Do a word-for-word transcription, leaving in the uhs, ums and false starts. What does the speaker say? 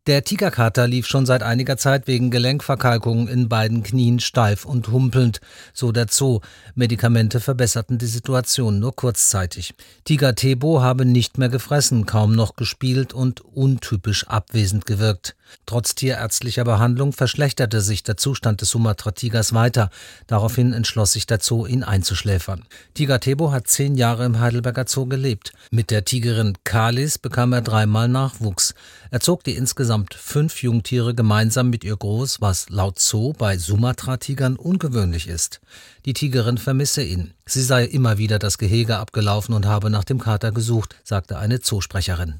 Der Tigerkater lief schon seit einiger Zeit wegen Gelenkverkalkungen in beiden Knien steif und humpelnd, so der Zoo. Medikamente verbesserten die Situation nur kurzzeitig. Tiger Tebo habe nicht mehr gefressen, kaum noch gespielt und untypisch abwesend gewirkt. Trotz tierärztlicher Behandlung verschlechterte sich der Zustand des Sumatra-Tigers weiter. Daraufhin entschloss sich der Zoo, ihn einzuschläfern. Tiger Tebo hat zehn Jahre im Heidelberger Zoo gelebt. Mit der Tigerin Kalis bekam er dreimal Nachwuchs. Er zog die insgesamt fünf Jungtiere gemeinsam mit ihr groß, was laut Zoo bei Sumatra-Tigern ungewöhnlich ist. Die Tigerin vermisse ihn. Sie sei immer wieder das Gehege abgelaufen und habe nach dem Kater gesucht, sagte eine Zoosprecherin.